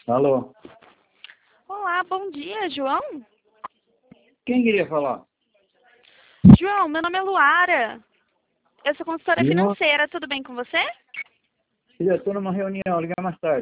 Alô? Olá, bom dia, João. Quem queria falar? João, meu nome é Luara. Eu sou consultora João? financeira, tudo bem com você? Eu estou numa reunião, liga mais tarde.